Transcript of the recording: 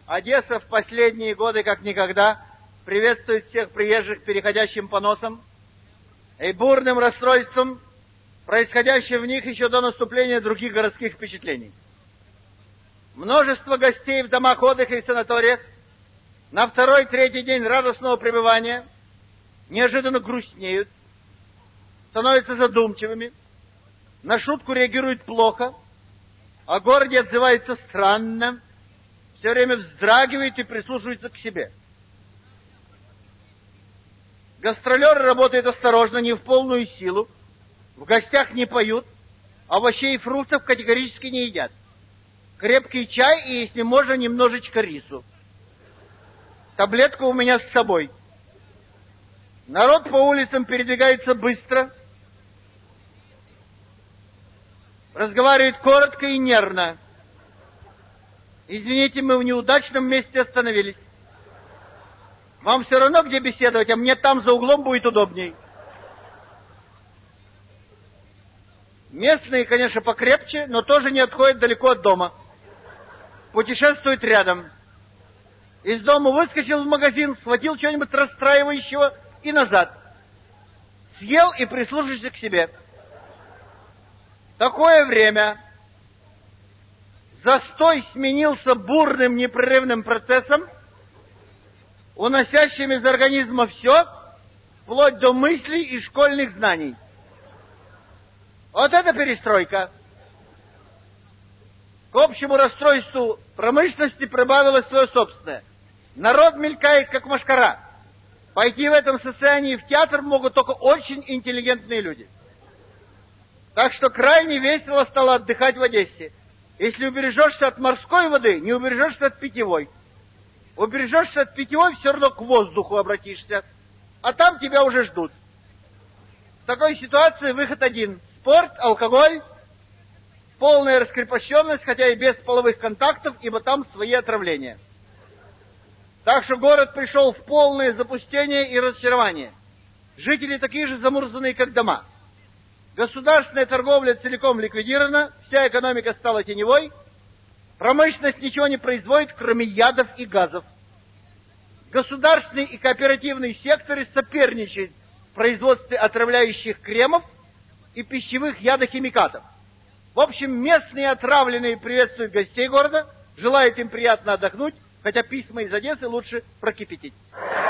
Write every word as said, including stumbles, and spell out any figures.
Одесса в последние годы, как никогда, приветствует всех приезжих переходящим поносом и бурным расстройством, происходящим в них еще до наступления других городских впечатлений. Множество гостей в домах отдыха и санаториях на второй-третий день радостного пребывания неожиданно грустнеют, становятся задумчивыми, на шутку реагируют плохо, о городе отзывается странно, все время вздрагивает и прислушивается к себе. Гастролеры работают осторожно, не в полную силу, в гостях не поют, овощей и фруктов категорически не едят. Крепкий чай и, если можно, немножечко рису. Таблетку у меня с собой. Народ по улицам передвигается быстро, разговаривает коротко и нервно. Извините, мы в неудачном месте остановились. Вам все равно где беседовать, а мне там за углом будет удобней. Местные, конечно, покрепче, но тоже не отходят далеко от дома. Путешествуют рядом. Из дома выскочил в магазин, схватил что-нибудь расстраивающего и назад. Съел и прислушался к себе. Такое время застой сменился бурным непрерывным процессом, уносящим из организма все, вплоть до мыслей и школьных знаний. Вот это перестройка. К общему расстройству промышленности прибавилось свое собственное. Народ мелькает, как мошкара. Пойти в этом состоянии в театр могут только очень интеллигентные люди. Так что крайне весело стало отдыхать в Одессе. Если убережешься от морской воды, не убережешься от питьевой. Убережешься от питьевой, все равно к воздуху обратишься. А там тебя уже ждут. В такой ситуации выход один. Спорт, алкоголь, полная раскрепощенность, хотя и без половых контактов, ибо там свои отравления. Так что город пришел в полное запустение и разочарование. Жители такие же замурзанные, как дома. Государственная торговля целиком ликвидирована, вся экономика стала теневой, промышленность ничего не производит, кроме ядов и газов. Государственный и кооперативный секторы соперничают в производстве отравляющих кремов и пищевых ядохимикатов. В общем, местные отравленные приветствуют гостей города, желают им приятно отдохнуть, хотя письма из Одессы лучше прокипятить.